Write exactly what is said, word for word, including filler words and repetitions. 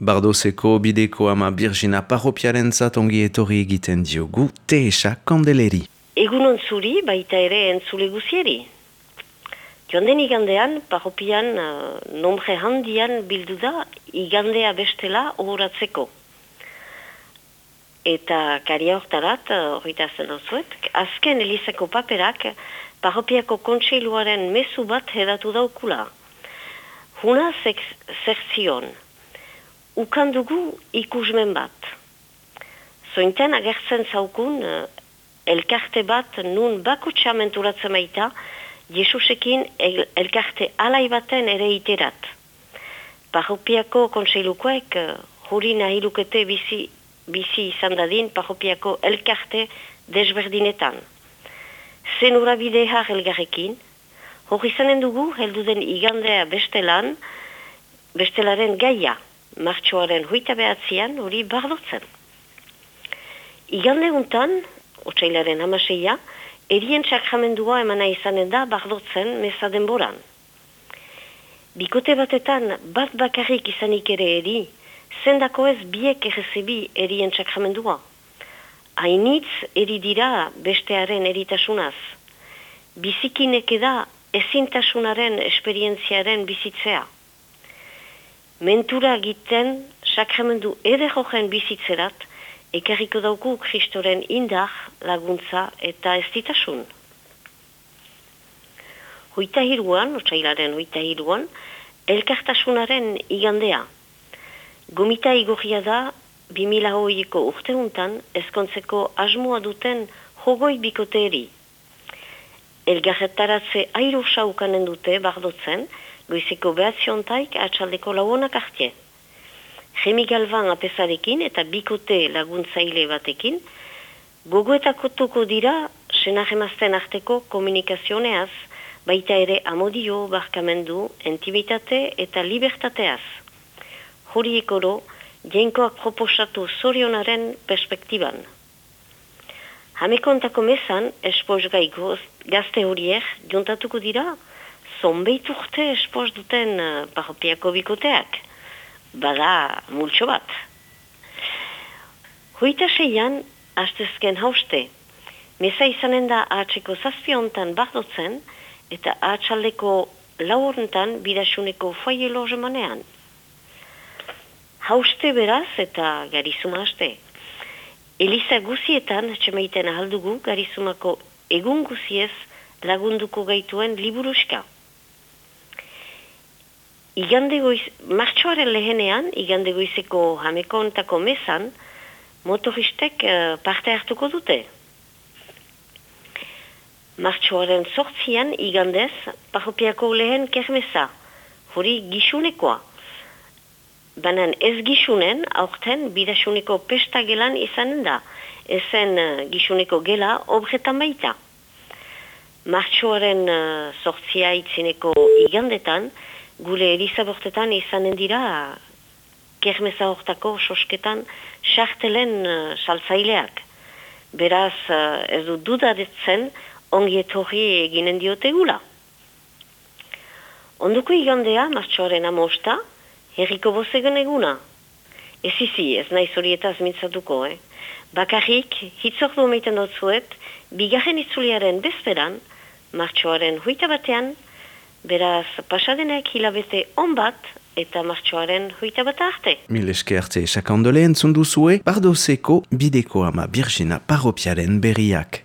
Bardoseko bideko ama Birgina parropiarentzat ongi etorri egiten diogu Teesa Kandeleri. Egunon zuri, baita ere entzule guzieri. Joan den igandean, parropian uh, nombre handian bildu da igandea bestela ohoratzeko. Eta karia hortarat, horita zen ozuet, azken elizako paperak parropiako kontseiluaren mezu bat hedatu daukula. Huna zertzion. Ukan dugu ikusmen bat. Zointen agertzen zaukun uh, elkarte bat nun bako txamenturatzen maita Jesusekin el, elkarte alai baten ere iterat. Parropiako kontseilukoek uh, hori nahi lukete bizi, bizi izan dadin parropiako elkarte desberdinetan. Zen urabide har elgarrekin, hori zanen dugu helduden igandea bestelan, bestelaren gaia. Martxoaren hoita behatzean hori bardotzen. Igande untan, otsailaren hamaseia, erien sakramendua emana izanen da bardotzen meza denboran. Bikote batetan bat bakarrik izanik ere eri, zendako ez biek errezebi erien sakramendua. Hainitz eri dira bestearen eritasunaz. Bizikinek eda ezintasunaren esperientziaren bizitzea. Mentura egiten sakramendu ederrojen bizitzerat, ekarriko dauku Kristoren indar, laguntza eta estitasun. Hoita hiruan, otsailaren hoita hiruan, elkartasunaren igandea. Gomita igorria da, bimila hoiko urteuntan, ezkontzeko asmoa duten jogoi bikoteeri. Elgarretaratze airu saukanen dute bardotzen, goizeko behatziontaik atxaldeko lauonak artie. Jemi Galvan apesarekin eta bikote laguntzaile batekin, gogoetakotuko dira senajemazten arteko komunikazioneaz, baita ere amodio, barkamendu, intimitate eta libertateaz. Horiek oro, jainkoak proposatu zorionaren perspektiban. Hamekontako mezan, espoz gai gazte horiek jontatuko dira, zonbeit urte espoz duten uh, parropiako bikoteak. Bada multxo bat. Hoita seian, hastezken hauste. Meza izanen da ahatseko zazpiontan bardotzen eta ahatsaldeko laurontan bidasuneko foie logemanean. Hauste beraz eta garizuma haste. Eliza guzietan txemaiten ahaldugu garizumako egun guziez lagunduko gaituen liburuska. Igande goiz, martxoaren lehenean, igande goizeko hamekontako mezan, motoristek uh, parte hartuko dute. Martxoaren sortzian, igandez, parropiako lehen kermeza, hori gisunekoa. Banan ez gisunen, aurten bidasuneko pesta gelan izanen da, ezen uh, gisuneko gela obretan baita. Martxoaren uh, sortzia itzineko igandetan, gure elizabortetan izanen dira kermeza hortako sosketan sartelen uh, saltzaileak. Beraz, uh, ez du dudaretzen ongi etorri eginen diote gula. Onduko igandea, martxoaren amosta, herriko bozegen eguna. Ez izi, ez nahi zorietaz mintzatuko, eh? Bakarrik, hitzordu omeiten dutzuet, bigarren itzuliaren bezperan, martxoaren hoita batean, beraz, pasadenek hilabete on bat eta martxoaren hoita bat arte. Mil esker Teesa Kandeleri entzun duzue, Bardoseko bideko ama Birgina parropiaren berriak.